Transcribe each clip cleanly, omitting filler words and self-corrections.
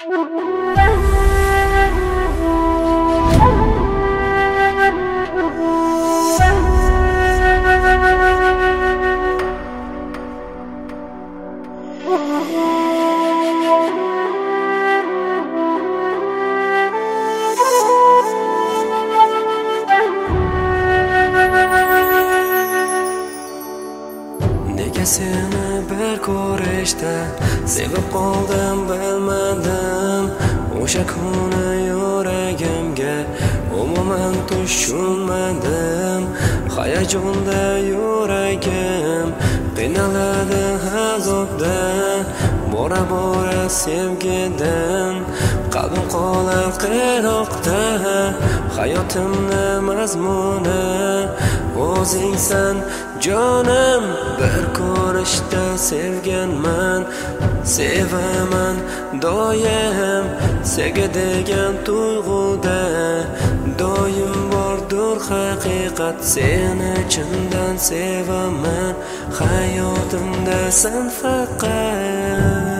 Nega seni bir ko'rishda sevib qoldim bilmadim. O'sha kuni yuragimga umuman tushunmadim. Hayajonda yuragim qiynaladi azobda. Bora bora sevgidan qalbim qolar qiroqda. Hayotimni mazmuni o'zingsan jonim. Bir ko'rishda sevganman, sevaman doim. Sevgi degan tuyg'uda doim bordur haqiqat. Seni chindan sevaman, hayotimda sen faqat.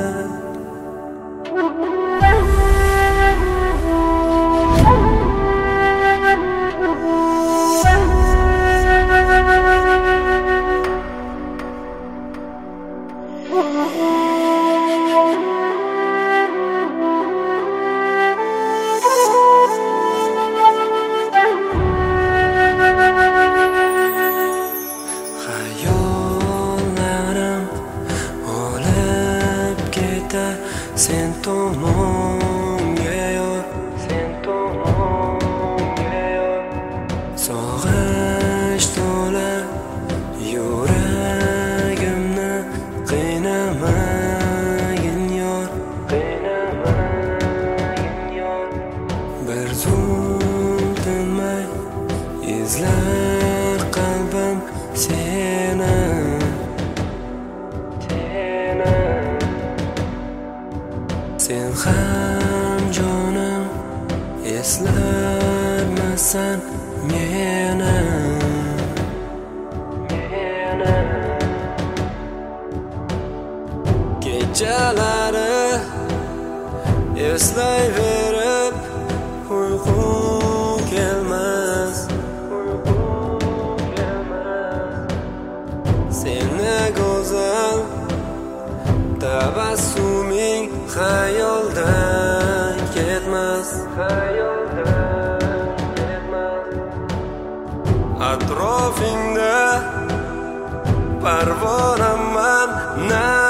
Hayollarim olib ketar sen tomonga yor, sen tomonga yor. Sog'inch to'la yuragimni qiynamagin yor, qiynamagin yor. Bir zum tinmay izlar qalbim seni, sen ham jonim eslarmisan meni. Kechalari eslayverib uyqu kelmas, seni go'zal tabassuming xayoldan ketmas, xayoldan ketmas. Atrofingda parvonaman.